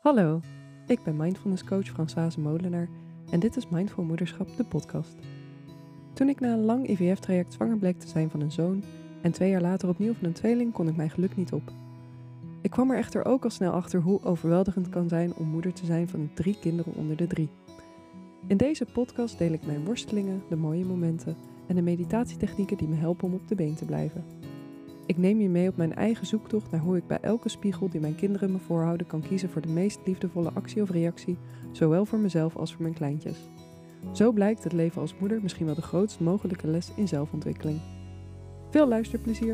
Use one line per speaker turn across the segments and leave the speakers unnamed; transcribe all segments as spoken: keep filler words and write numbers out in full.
Hallo, ik ben mindfulness coach Françoise Molenaar en dit is Mindful Moederschap, de podcast. Toen ik na een lang I V F-traject zwanger bleek te zijn van een zoon en twee jaar later opnieuw van een tweeling, kon ik mijn geluk niet op. Ik kwam er echter ook al snel achter hoe overweldigend het kan zijn om moeder te zijn van drie kinderen onder de drie. In deze podcast deel ik mijn worstelingen, de mooie momenten en de meditatietechnieken die me helpen om op de been te blijven. Ik neem je mee op mijn eigen zoektocht naar hoe ik bij elke spiegel die mijn kinderen me voorhouden kan kiezen voor de meest liefdevolle actie of reactie, zowel voor mezelf als voor mijn kleintjes. Zo blijkt het leven als moeder misschien wel de grootst mogelijke les in zelfontwikkeling. Veel luisterplezier!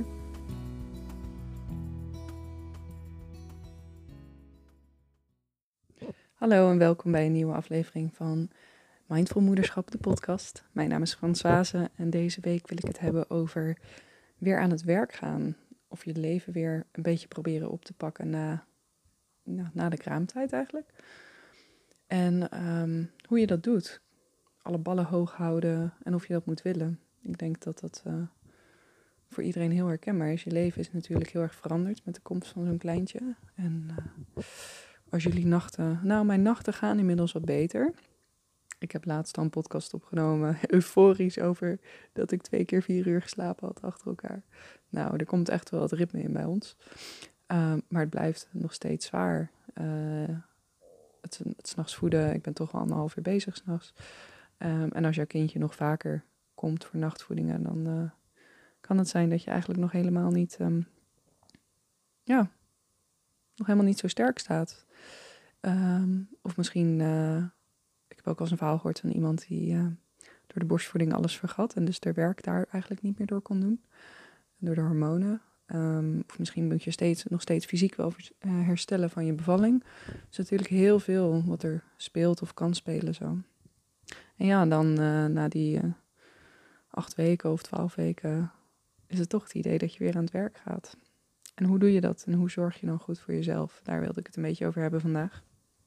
Hallo en welkom bij een nieuwe aflevering van Mindful Moederschap, de podcast. Mijn naam is Françoise en deze week wil ik het hebben over weer aan het werk gaan. Of je leven weer een beetje proberen op te pakken na, na, na de kraamtijd eigenlijk. En um, hoe je dat doet. Alle ballen hoog houden en of je dat moet willen. Ik denk dat dat uh, voor iedereen heel herkenbaar is. Je leven is natuurlijk heel erg veranderd met de komst van zo'n kleintje. En uh, als jullie nachten... Nou, mijn nachten gaan inmiddels wat beter. Ik heb laatst al een podcast opgenomen, euforisch over dat ik twee keer vier uur geslapen had achter elkaar. Nou, er komt echt wel wat ritme in bij ons. Uh, maar het blijft nog steeds zwaar. Uh, het, het 's nachts voeden, ik ben toch wel anderhalf uur bezig 's nachts. Um, en als jouw kindje nog vaker komt voor nachtvoedingen, dan uh, kan het zijn dat je eigenlijk nog helemaal niet, um, ja, nog helemaal niet zo sterk staat. Um, of misschien... Uh, Ik heb ook al eens een verhaal gehoord van iemand die uh, door de borstvoeding alles vergat. En dus haar werk daar eigenlijk niet meer door kon doen. Door de hormonen. Um, of misschien moet je steeds, nog steeds fysiek wel uh, herstellen van je bevalling. Er is natuurlijk heel veel wat er speelt of kan spelen zo. En ja, dan uh, na die uh, acht weken of twaalf weken is het toch het idee dat je weer aan het werk gaat. En hoe doe je dat? En hoe zorg je dan goed voor jezelf? Daar wilde ik het een beetje over hebben vandaag.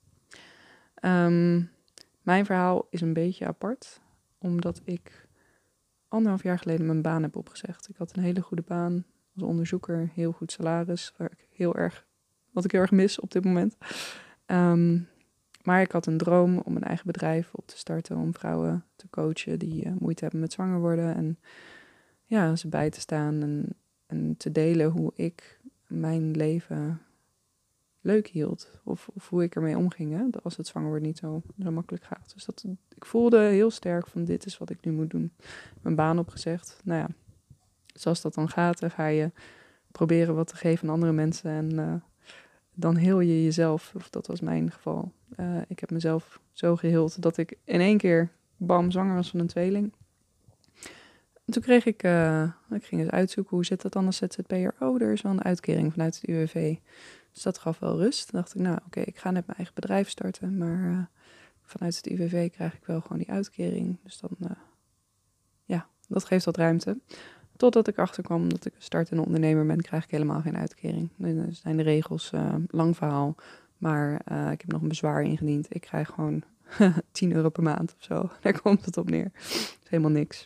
Um, Mijn verhaal is een beetje apart, omdat ik anderhalf jaar geleden mijn baan heb opgezegd. Ik had een hele goede baan als onderzoeker, heel goed salaris, waar ik heel erg, wat ik heel erg mis op dit moment. Um, maar ik had een droom om een eigen bedrijf op te starten, om vrouwen te coachen die uh, moeite hebben met zwanger worden. En ja, ze bij te staan en, en te delen hoe ik mijn leven leuk hield. Of, of hoe ik ermee omging, hè? Als het zwanger wordt niet zo, zo makkelijk gaat. Dus dat, ik voelde heel sterk van dit is wat ik nu moet doen. Mijn baan opgezegd. Nou ja, zoals dat dan gaat, dan ga je proberen wat te geven aan andere mensen. En uh, dan heel je jezelf. Of dat was mijn geval. Uh, ik heb mezelf zo geheeld dat ik in één keer, bam, zwanger was van een tweeling. En toen kreeg ik, uh, ik ging eens uitzoeken hoe zit dat dan als Z Z P'er. Oh, er is wel een uitkering vanuit het U W V. Dus dat gaf wel rust. Dan dacht ik, nou oké, okay, ik ga net mijn eigen bedrijf starten. Maar uh, vanuit het U W V krijg ik wel gewoon die uitkering. Dus dan, uh, ja, dat geeft wat ruimte. Totdat ik achterkwam dat ik startende ondernemer ben, krijg ik helemaal geen uitkering. Dan zijn de regels uh, lang verhaal. Maar uh, ik heb nog een bezwaar ingediend. Ik krijg gewoon tien euro per maand of zo. Daar komt het op neer. Dat is helemaal niks.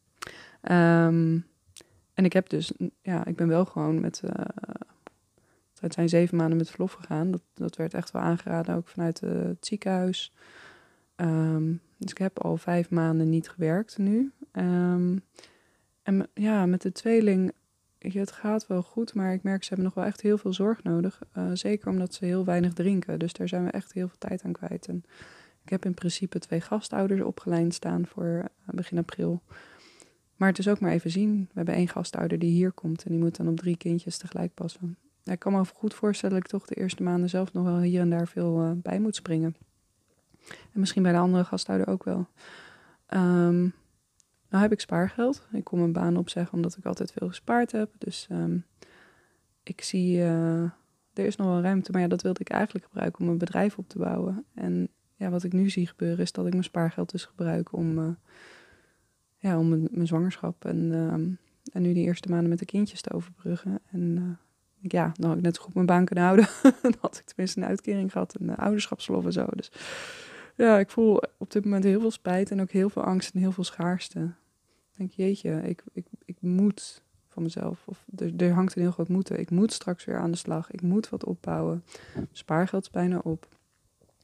Um, en ik heb dus, ja, ik ben wel gewoon met... Uh, Het zijn zeven maanden met verlof gegaan. Dat, dat werd echt wel aangeraden, ook vanuit uh, het ziekenhuis. Um, dus ik heb al vijf maanden niet gewerkt nu. Um, en ja, met de tweeling, ja, het gaat wel goed, maar ik merk ze hebben nog wel echt heel veel zorg nodig. Uh, zeker omdat ze heel weinig drinken. Dus daar zijn we echt heel veel tijd aan kwijt. En ik heb in principe twee gastouders opgeleid staan voor uh, begin april. Maar het is ook maar even zien. We hebben één gastouder die hier komt en die moet dan op drie kindjes tegelijk passen. Ja, ik kan me goed voorstellen dat ik toch de eerste maanden zelf nog wel hier en daar veel uh, bij moet springen. En misschien bij de andere gastouder ook wel. Um, nou heb ik spaargeld. Ik kon mijn baan opzeggen omdat ik altijd veel gespaard heb. Dus um, ik zie, uh, er is nog wel ruimte. Maar ja, dat wilde ik eigenlijk gebruiken om mijn bedrijf op te bouwen. En ja, wat ik nu zie gebeuren is dat ik mijn spaargeld dus gebruik om, uh, ja, om mijn, mijn zwangerschap en, um, en nu die eerste maanden met de kindjes te overbruggen. En... Uh, Ja, dan had ik net zo goed mijn baan kunnen houden. Dan had ik tenminste een uitkering gehad, een uh, ouderschapsverlof en zo. Dus ja, ik voel op dit moment heel veel spijt en ook heel veel angst en heel veel schaarste. Ik denk, jeetje, ik, ik, ik moet van mezelf. Of er, er hangt een heel groot moeten. Ik moet straks weer aan de slag. Ik moet wat opbouwen. Spaargeld is bijna op.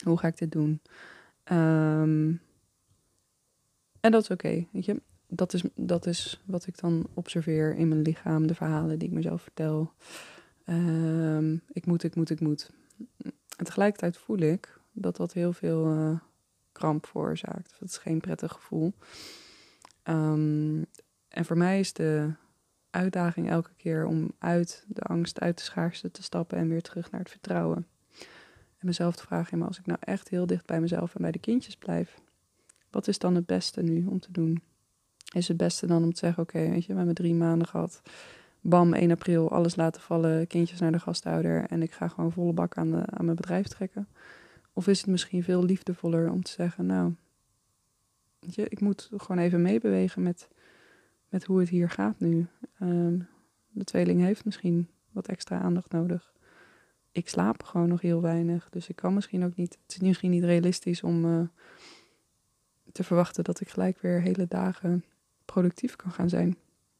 Hoe ga ik dit doen? Um, en dat is oké, okay, weet je. Dat is, dat is wat ik dan observeer in mijn lichaam, de verhalen die ik mezelf vertel. Um, ik moet, ik moet, ik moet. En tegelijkertijd voel ik dat dat heel veel uh, kramp veroorzaakt. Dat is geen prettig gevoel. Um, en voor mij is de uitdaging elke keer om uit de angst, uit de schaarste te stappen en weer terug naar het vertrouwen. En mezelf te vragen, maar als ik nou echt heel dicht bij mezelf en bij de kindjes blijf, wat is dan het beste nu om te doen? Is het beste dan om te zeggen, oké, okay, weet je, we hebben drie maanden gehad. Bam, één april, alles laten vallen, kindjes naar de gasthouder en ik ga gewoon volle bak aan, de, aan mijn bedrijf trekken? Of is het misschien veel liefdevoller om te zeggen, nou, weet je, ik moet gewoon even meebewegen met, met hoe het hier gaat nu. Um, de tweeling heeft misschien wat extra aandacht nodig. Ik slaap gewoon nog heel weinig, dus ik kan misschien ook niet, het is misschien niet realistisch om uh, te verwachten dat ik gelijk weer hele dagen productief kan gaan zijn.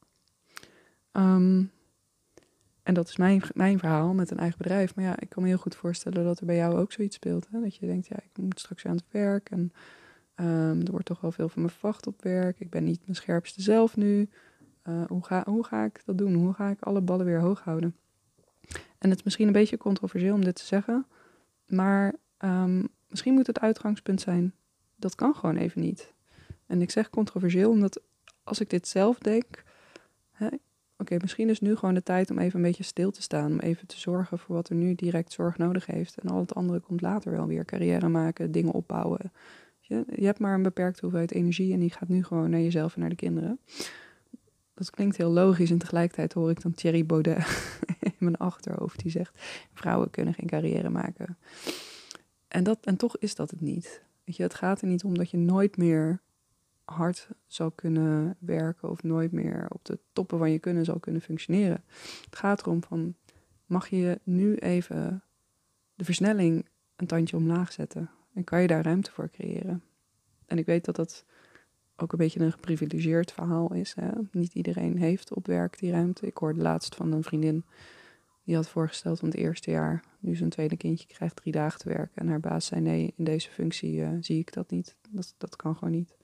Um, en dat is mijn, mijn verhaal met een eigen bedrijf. Maar ja, ik kan me heel goed voorstellen dat er bij jou ook zoiets speelt. Hè? Dat je denkt, ja, ik moet straks weer aan het werk. En um, er wordt toch wel veel van me verwacht op werk. Ik ben niet mijn scherpste zelf nu. Uh, hoe, ga, hoe ga ik dat doen? Hoe ga ik alle ballen weer hoog houden? En het is misschien een beetje controversieel om dit te zeggen. Maar um, misschien moet het uitgangspunt zijn, dat kan gewoon even niet. En ik zeg controversieel, omdat als ik dit zelf denk, oké, okay, misschien is nu gewoon de tijd om even een beetje stil te staan. Om even te zorgen voor wat er nu direct zorg nodig heeft. En al het andere komt later wel weer. Carrière maken, dingen opbouwen. Je, je hebt maar een beperkte hoeveelheid energie en die gaat nu gewoon naar jezelf en naar de kinderen. Dat klinkt heel logisch en tegelijkertijd hoor ik dan Thierry Baudet in mijn achterhoofd die zegt, vrouwen kunnen geen carrière maken. En, dat, en toch is dat het niet. Weet je, het gaat er niet om dat je nooit meer hard zal kunnen werken of nooit meer op de toppen van je kunnen zal kunnen functioneren. Het gaat erom van, mag je nu even de versnelling een tandje omlaag zetten? En kan je daar ruimte voor creëren? En ik weet dat dat ook een beetje een geprivilegeerd verhaal is. Hè? Niet iedereen heeft op werk die ruimte. Ik hoorde laatst van een vriendin die had voorgesteld om het eerste jaar, nu zijn tweede kindje krijgt, drie dagen te werken. En haar baas zei, nee, in deze functie uh, zie ik dat niet. Dat, dat kan gewoon niet.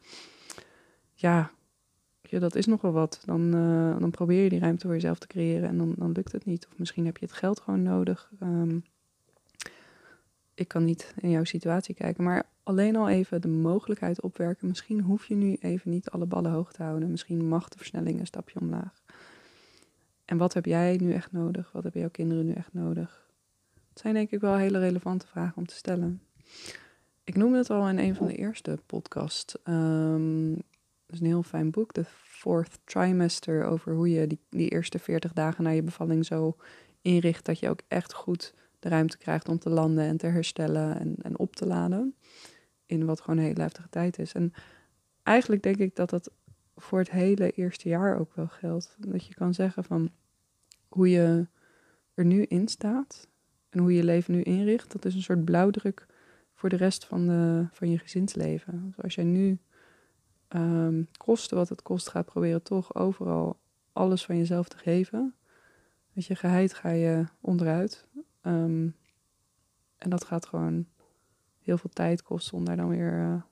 Ja, ja, dat is nogal wat. Dan, uh, dan probeer je die ruimte voor jezelf te creëren en dan, dan lukt het niet. Of misschien heb je het geld gewoon nodig. Um, ik kan niet in jouw situatie kijken, maar alleen al even de mogelijkheid opwerken. Misschien hoef je nu even niet alle ballen hoog te houden. Misschien mag de versnelling een stapje omlaag. En wat heb jij nu echt nodig? Wat hebben jouw kinderen nu echt nodig? Het zijn denk ik wel hele relevante vragen om te stellen. Ik noemde het al in een van de eerste podcasts. Um, dat is een heel fijn boek, The Fourth Trimester, over hoe je die, die eerste veertig dagen na je bevalling zo inricht dat je ook echt goed de ruimte krijgt om te landen en te herstellen en, en op te laden. In wat gewoon een hele heftige tijd is. En eigenlijk denk ik dat dat voor het hele eerste jaar ook wel geldt. Dat je kan zeggen van hoe je er nu in staat en hoe je je leven nu inricht, dat is een soort blauwdruk voor de rest van, de, van je gezinsleven. Dus als jij nu um, koste wat het kost gaat proberen toch overal alles van jezelf te geven. Weet je, geheid ga je onderuit. Um, en dat gaat gewoon heel veel tijd kosten om daar dan weer, uh,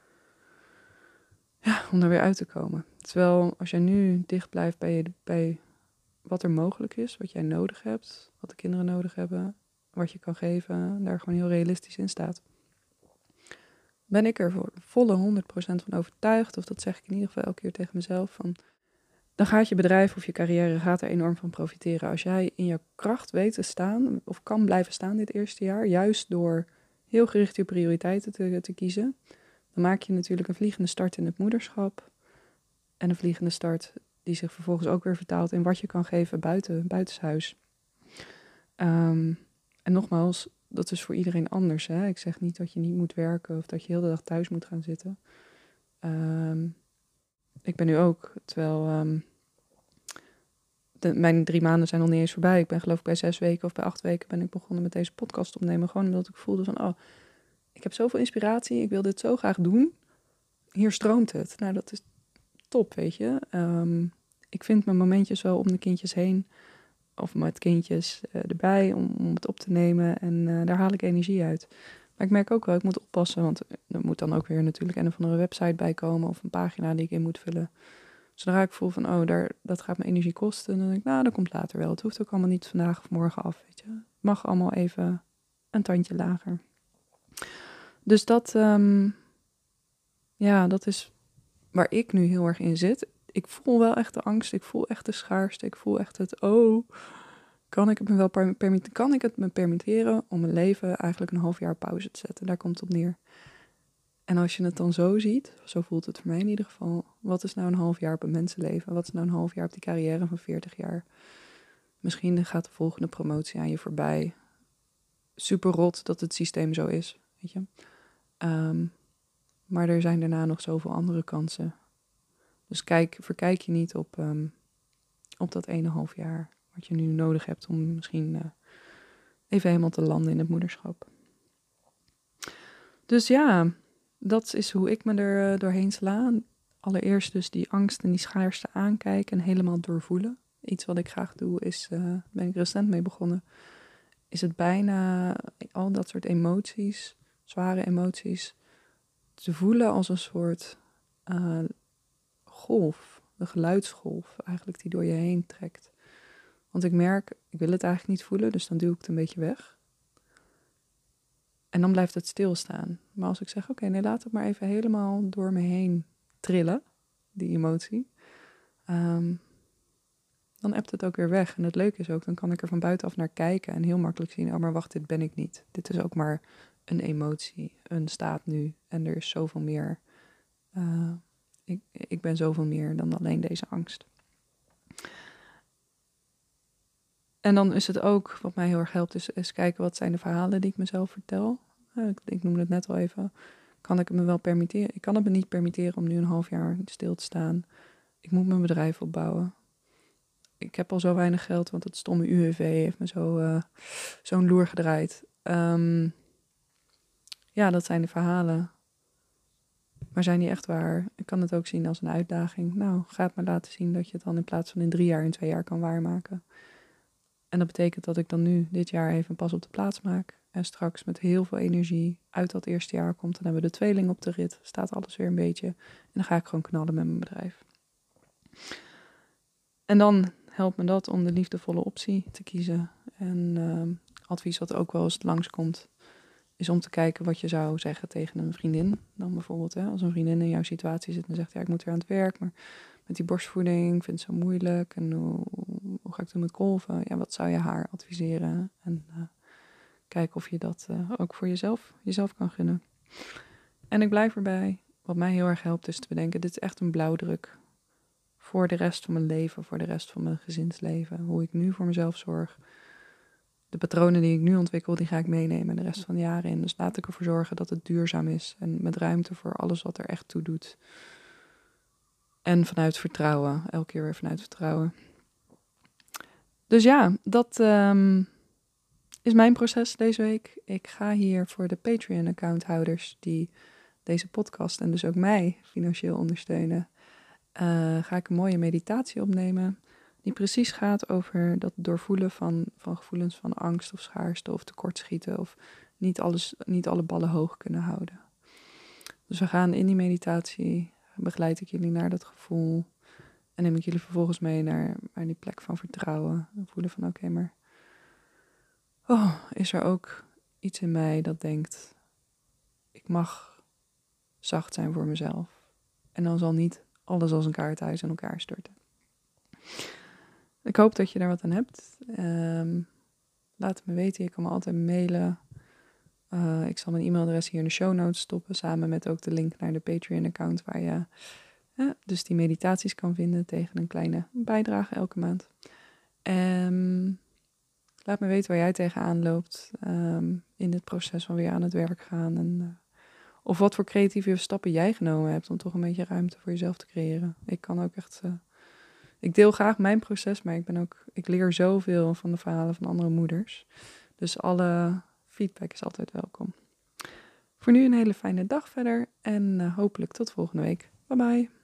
ja, om er weer uit te komen. Terwijl als jij nu dicht blijft bij, bij wat er mogelijk is, wat jij nodig hebt, wat de kinderen nodig hebben, wat je kan geven, daar gewoon heel realistisch in staat. Ben ik er voor volle honderd procent van overtuigd, of dat zeg ik in ieder geval elke keer tegen mezelf, van dan gaat je bedrijf of je carrière gaat er enorm van profiteren. Als jij in je kracht weet te staan, of kan blijven staan dit eerste jaar, juist door heel gericht je prioriteiten te, te kiezen, dan maak je natuurlijk een vliegende start in het moederschap en een vliegende start die zich vervolgens ook weer vertaalt in wat je kan geven buiten, buitenshuis. Um, en nogmaals, dat is voor iedereen anders. Hè? Ik zeg niet dat je niet moet werken of dat je heel de dag thuis moet gaan zitten. Um, ik ben nu ook, terwijl um, de, mijn drie maanden zijn nog niet eens voorbij. Ik ben geloof ik bij zes weken of bij acht weken ben ik begonnen met deze podcast opnemen. Gewoon omdat ik voelde van, oh, ik heb zoveel inspiratie, ik wil dit zo graag doen. Hier stroomt het. Nou, dat is top, weet je. Um, ik vind mijn momentjes wel om de kindjes heen, of met kindjes uh, erbij, om, om het op te nemen. En uh, daar haal ik energie uit. Maar ik merk ook wel, ik moet oppassen, want er moet dan ook weer natuurlijk een of andere website bij komen of een pagina die ik in moet vullen. Zodra ik voel van, oh, daar, dat gaat me energie kosten, dan denk ik, nou, dat komt later wel. Het hoeft ook allemaal niet vandaag of morgen af, weet je. Het mag allemaal even een tandje lager. Dus dat, um, ja, dat is waar ik nu heel erg in zit. Ik voel wel echt de angst, ik voel echt de schaarste, ik voel echt het, oh, kan ik het me wel permitteren, kan ik het me permitteren om mijn leven eigenlijk een half jaar pauze te zetten? Daar komt het op neer. En als je het dan zo ziet, zo voelt het voor mij in ieder geval, wat is nou een half jaar op een mensenleven? Wat is nou een half jaar op die carrière van veertig jaar? Misschien gaat de volgende promotie aan je voorbij. Super rot dat het systeem zo is, weet je. Um, maar er zijn daarna nog zoveel andere kansen. Dus kijk, verkijk je niet op, um, op dat ene half jaar wat je nu nodig hebt om misschien uh, even helemaal te landen in het moederschap. Dus ja, dat is hoe ik me er uh, doorheen sla. Allereerst dus die angst en die schaarste aankijken en helemaal doorvoelen. Iets wat ik graag doe is, uh, ben ik recent mee begonnen, is het bijna al dat soort emoties, zware emoties, te voelen als een soort uh, golf, de geluidsgolf eigenlijk die door je heen trekt. Want ik merk, ik wil het eigenlijk niet voelen, dus dan duw ik het een beetje weg. En dan blijft het stilstaan. Maar als ik zeg, oké, okay, nee, laat het maar even helemaal door me heen trillen, die emotie. Um, dan ebt het ook weer weg. En het leuke is ook, dan kan ik er van buitenaf naar kijken en heel makkelijk zien, oh, maar wacht, dit ben ik niet. Dit is ook maar een emotie, een staat nu. En er is zoveel meer. Uh, ik, ik ben zoveel meer dan alleen deze angst. En dan is het ook, wat mij heel erg helpt, is, is kijken wat zijn de verhalen die ik mezelf vertel. Uh, ik, ik noemde het net al even. Kan ik het me wel permitteren? Ik kan het me niet permitteren om nu een half jaar stil te staan. Ik moet mijn bedrijf opbouwen. Ik heb al zo weinig geld, want het stomme U W V heeft me zo, uh, zo'n loer gedraaid. Um, ja, dat zijn de verhalen. Maar zijn die echt waar? Ik kan het ook zien als een uitdaging. Nou, ga het maar laten zien dat je het dan in plaats van in drie jaar in twee jaar kan waarmaken. En dat betekent dat ik dan nu dit jaar even een pas op de plaats maak. En straks met heel veel energie uit dat eerste jaar komt. Dan hebben we de tweeling op de rit. Staat alles weer een beetje. En dan ga ik gewoon knallen met mijn bedrijf. En dan helpt me dat om de liefdevolle optie te kiezen. En uh, advies wat ook wel eens langskomt, is om te kijken wat je zou zeggen tegen een vriendin. Dan bijvoorbeeld, hè, als een vriendin in jouw situatie zit en zegt, ja, ik moet weer aan het werk, maar met die borstvoeding, ik vind het zo moeilijk. En hoe, hoe ga ik doen met kolven? Ja, wat zou je haar adviseren? En uh, kijken of je dat uh, ook voor jezelf, jezelf kan gunnen. En ik blijf erbij. Wat mij heel erg helpt is te bedenken, dit is echt een blauwdruk voor de rest van mijn leven, voor de rest van mijn gezinsleven. Hoe ik nu voor mezelf zorg. De patronen die ik nu ontwikkel, die ga ik meenemen de rest van de jaren in. Dus laat ik ervoor zorgen dat het duurzaam is. En met ruimte voor alles wat er echt toe doet. En vanuit vertrouwen. Elke keer weer vanuit vertrouwen. Dus ja, dat um, is mijn proces deze week. Ik ga hier voor de Patreon-accounthouders die deze podcast en dus ook mij financieel ondersteunen. Uh, ga ik een mooie meditatie opnemen. Die precies gaat over dat doorvoelen van, van gevoelens van angst of schaarste of tekortschieten. Of niet, alles, niet alle ballen hoog kunnen houden. Dus we gaan in die meditatie, begeleid ik jullie naar dat gevoel. En neem ik jullie vervolgens mee naar, naar die plek van vertrouwen. En voelen van oké, okay, maar oh, is er ook iets in mij dat denkt, ik mag zacht zijn voor mezelf. En dan zal niet alles als een kaarthuis in elkaar storten. Ik hoop dat je daar wat aan hebt. Um, laat het me weten. Je kan me altijd mailen. Uh, ik zal mijn e-mailadres hier in de show notes stoppen. Samen met ook de link naar de Patreon-account. Waar je uh, dus die meditaties kan vinden tegen een kleine bijdrage elke maand. Um, laat me weten waar jij tegenaan loopt. Um, in het proces van weer aan het werk gaan. En, uh, of wat voor creatieve stappen jij genomen hebt. Om toch een beetje ruimte voor jezelf te creëren. Ik kan ook echt... Uh, Ik deel graag mijn proces, maar ik ben ook, ik leer zoveel van de verhalen van andere moeders. Dus alle feedback is altijd welkom. Voor nu een hele fijne dag verder en uh, hopelijk tot volgende week. Bye bye.